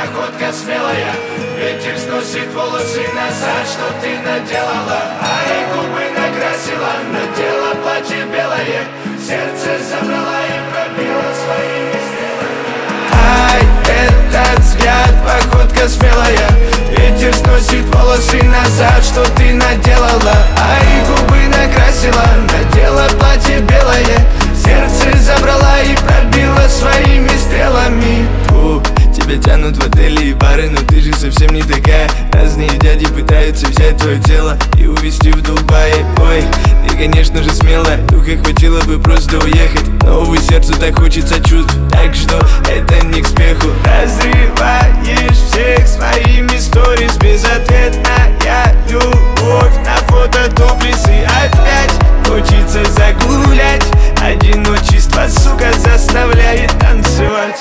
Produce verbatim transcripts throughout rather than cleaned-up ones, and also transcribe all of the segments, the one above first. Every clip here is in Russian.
походка смелая. Ветер сносит волосы назад, что ты наделала. Ай, губы накрасила, надела платье белое. Сердце забрала и пробила своими стрелами. Ай, этот взгляд, походка смелая. Ветер сносит волосы назад, что ты наделала. Ай, губы накрасила, надела платье белое. Сердце забрала и пробила своими стрелами. О, тебя тянут в отели и бары, но ты же совсем не такая. Разные дяди пытаются взять твое тело и увезти в Дубай. Ой, ты, конечно же, смелая, духа хватило бы просто уехать. Но, увы, сердцу так хочется чувств, так что это не к спеху. Разрываешь всех своими сторис, безответная любовь на фото топлесы. Опять хочется загулять, одиночество, сука, заставляет танцевать.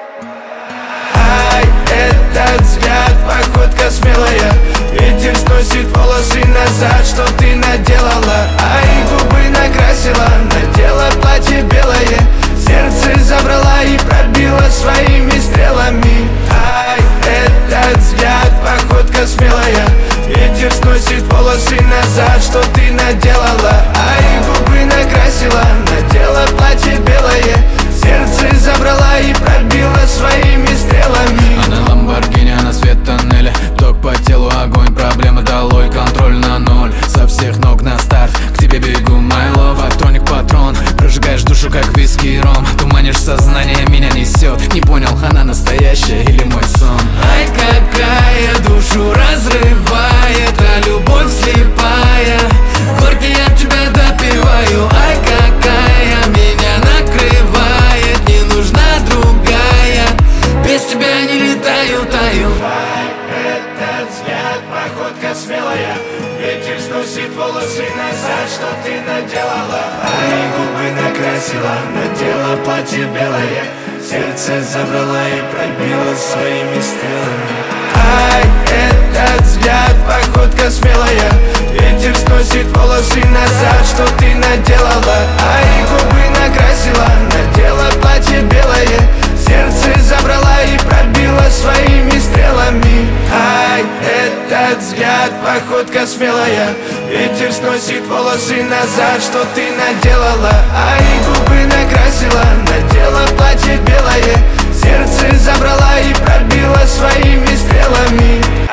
Ай, этот взгляд, походка смелая. Ветер сносит волосы назад, что ты наделала. Ай, губы накрасила, надела платье белое. Сердце забрала и пробила своими стрелами. Ай, этот взгляд, походка смелая. Ветер сносит волосы назад, что ты наделала. Ай, губы накрасила, надела платье белое. Сердце забрала и пробила своими стрелами. Она ламборгини, она свет тоннеля. Ток по телу, огонь, проблема долой. Контроль на ноль, со всех ног на старт. К тебе бегу, my love, актроник патрон. Прожигаешь душу, как виски и ром. Туманишь сознание, меня несет. Не понял, она настоящая или мой сон. Ай, какая душу разрывает, а любовь слепая. Горький я тебя допиваю. Ай, какая меня накрывает, не нужна другая. Без тебя не летаю, таю. Ай, этот взгляд, походка смелая. Ветер сносит волосы назад, что ты наделала. Ай, губы накрасила, надела платье белое. Сердце забрала и пробила своими стрелами. Ай, этот взгляд, походка смелая. Ветер сносит волосы назад, что ты наделала. Ай, губы накрасила, надела платье белое. Сердце забрала и пробила своими стрелами. Ай, этот взгляд, походка смелая. Ветер сносит волосы назад, что ты наделала. Ай, губы накрасила, надела платье белое. Сердце забрала и пробила своими стрелами.